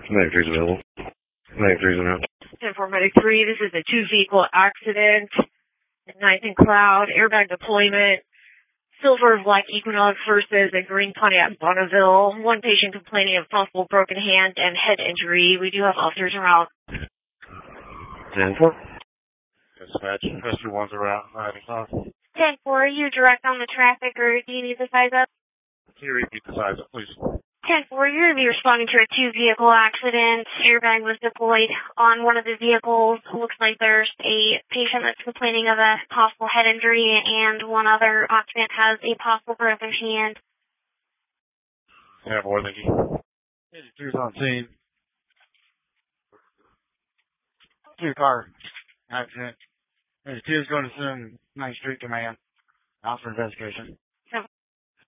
Medic 3's available. Medic 3's in out. 10-4 Medic 3, this is a two-vehicle accident. Ninth and Cloud, airbag deployment. Silver Black Equinox versus a green Pontiac Bonneville. One patient complaining of possible broken hand and head injury. We do have officers around. 10-4. Dispatch, rescue 1's around. 9 o'clock. 10-4, are you direct on the traffic or do you need the size up? Can you repeat the size up, please? 10-4, you're going to be responding to a two-vehicle accident. Airbag was deployed on one of the vehicles. Looks like there's a patient that's complaining of a possible head injury, and one other occupant has a possible broken hand. Yeah, boy, thank you. 82's on scene. Two-car accident. 82's going to assume 9th Street Command. Out for investigation.